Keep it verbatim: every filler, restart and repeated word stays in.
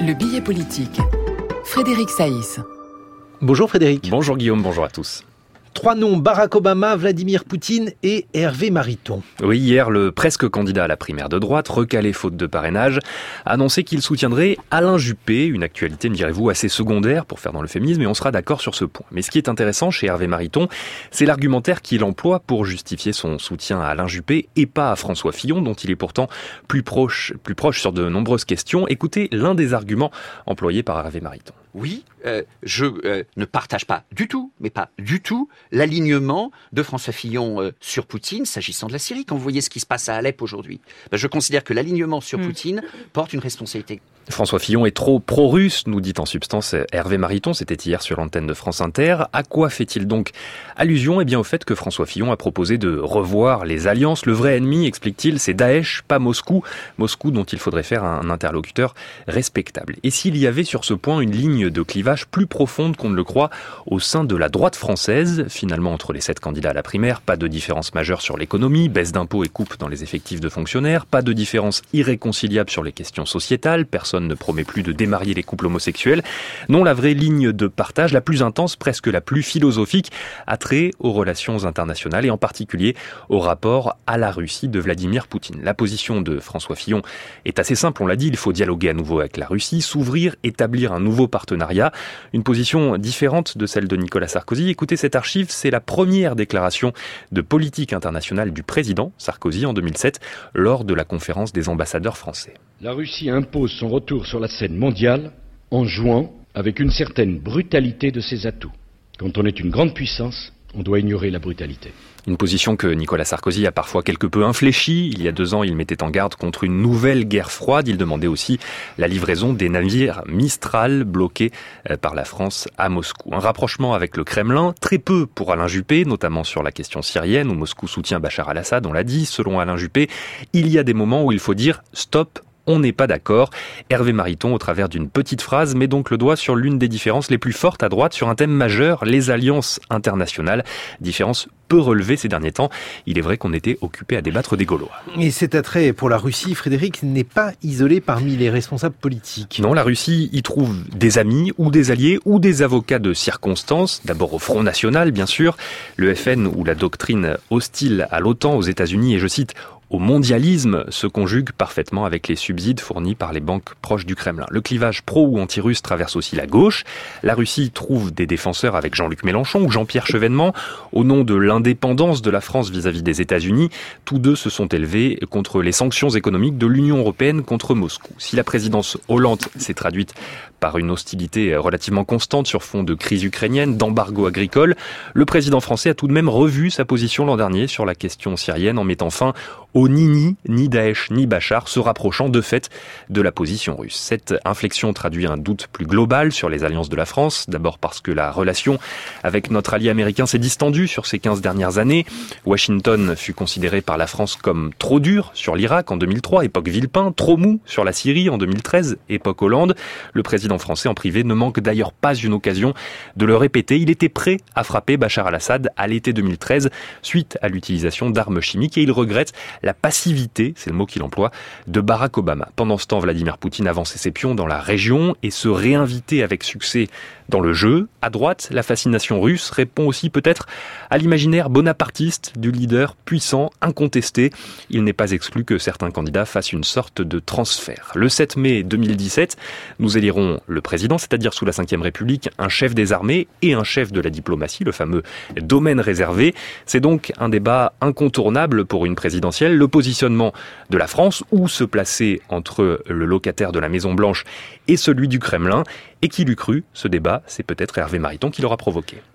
Le billet politique. Frédéric Saïs. Bonjour Frédéric. Bonjour Guillaume, bonjour à tous. Trois noms, Barack Obama, Vladimir Poutine et Hervé Mariton. Oui, hier, le presque candidat à la primaire de droite, recalé faute de parrainage, a annoncé qu'il soutiendrait Alain Juppé, une actualité, me direz-vous, assez secondaire pour faire dans le féminisme, et on sera d'accord sur ce point. Mais ce qui est intéressant chez Hervé Mariton, c'est l'argumentaire qu'il emploie pour justifier son soutien à Alain Juppé et pas à François Fillon, dont il est pourtant plus proche, plus proche sur de nombreuses questions. Écoutez l'un des arguments employés par Hervé Mariton. Oui, euh, je euh, ne partage pas du tout, mais pas du tout, l'alignement de François Fillon euh, sur Poutine s'agissant de la Syrie. Quand vous voyez ce qui se passe à Alep aujourd'hui, ben, je considère que l'alignement sur mmh. Poutine porte une responsabilité. François Fillon est trop pro-russe, nous dit en substance Hervé Mariton, c'était hier sur l'antenne de France Inter. À quoi fait-il donc allusion ? Eh bien au fait que François Fillon a proposé de revoir les alliances. Le vrai ennemi, explique-t-il, c'est Daesh, pas Moscou. Moscou dont il faudrait faire un interlocuteur respectable. Et s'il y avait sur ce point une ligne de clivage plus profonde qu'on ne le croit au sein de la droite française, finalement entre les sept candidats à la primaire, pas de différence majeure sur l'économie, baisse d'impôts et coupe dans les effectifs de fonctionnaires, pas de différence irréconciliable sur les questions sociétales, personne ne promet plus de démarier les couples homosexuels. Non, la vraie ligne de partage, la plus intense, presque la plus philosophique, a trait aux relations internationales et en particulier au rapport à la Russie de Vladimir Poutine. La position de François Fillon est assez simple, on l'a dit, il faut dialoguer à nouveau avec la Russie, s'ouvrir, établir un nouveau partenariat, une position différente de celle de Nicolas Sarkozy. Écoutez cette archive, c'est la première déclaration de politique internationale du président Sarkozy en deux mille sept lors de la conférence des ambassadeurs français. La Russie impose son retour sur la scène mondiale en jouant avec une certaine brutalité de ses atouts. Quand on est une grande puissance, on doit ignorer la brutalité. Une position que Nicolas Sarkozy a parfois quelque peu infléchie. Il y a deux ans, il mettait en garde contre une nouvelle guerre froide. Il demandait aussi la livraison des navires Mistral bloqués par la France à Moscou. Un rapprochement avec le Kremlin, très peu pour Alain Juppé, notamment sur la question syrienne où Moscou soutient Bachar al-Assad, on l'a dit. Selon Alain Juppé, il y a des moments où il faut dire stop. On n'est pas d'accord. Hervé Mariton, au travers d'une petite phrase, met donc le doigt sur l'une des différences les plus fortes à droite sur un thème majeur, les alliances internationales. Différence peu relevée ces derniers temps. Il est vrai qu'on était occupé à débattre des Gaulois. Et cet attrait pour la Russie, Frédéric, n'est pas isolé parmi les responsables politiques. Non, la Russie y trouve des amis ou des alliés ou des avocats de circonstance. D'abord au Front National, bien sûr. Le F N ou la doctrine hostile à l'OTAN aux États-Unis et, je cite, au mondialisme se conjugue parfaitement avec les subsides fournis par les banques proches du Kremlin. Le clivage pro ou anti-russe traverse aussi la gauche. La Russie trouve des défenseurs avec Jean-Luc Mélenchon ou Jean-Pierre Chevènement. Au nom de l'indépendance de la France vis-à-vis des États-Unis, tous deux se sont élevés contre les sanctions économiques de l'Union européenne contre Moscou. Si la présidence Hollande s'est traduite par une hostilité relativement constante sur fond de crise ukrainienne, d'embargo agricole, le président français a tout de même revu sa position l'an dernier sur la question syrienne en mettant fin au ni-ni, ni Daesh, ni Bachar, se rapprochant de fait de la position russe. Cette inflexion traduit un doute plus global sur les alliances de la France, d'abord parce que la relation avec notre allié américain s'est distendue sur ces quinze dernières années. Washington fut considéré par la France comme trop dur sur l'Irak en deux mille trois, époque Villepin, trop mou sur la Syrie en deux mille treize, époque Hollande. Le président français en privé ne manque d'ailleurs pas une occasion de le répéter. Il était prêt à frapper Bachar al-Assad à l'été deux mille treize suite à l'utilisation d'armes chimiques et il regrette la passivité, c'est le mot qu'il emploie, de Barack Obama. Pendant ce temps, Vladimir Poutine avançait ses pions dans la région et se réinvitait avec succès dans le jeu. À droite, la fascination russe répond aussi peut-être à l'imaginaire bonapartiste du leader puissant, incontesté. Il n'est pas exclu que certains candidats fassent une sorte de transfert. Le sept mai deux mille dix-sept, nous élirons le président, c'est-à-dire sous la cinquième République, un chef des armées et un chef de la diplomatie, le fameux domaine réservé. C'est donc un débat incontournable pour une présidentielle. Le positionnement de la France, où se placer entre le locataire de la Maison-Blanche et celui du Kremlin. Et qui l'eût cru, ce débat, c'est peut-être Hervé Mariton qui l'aura provoqué.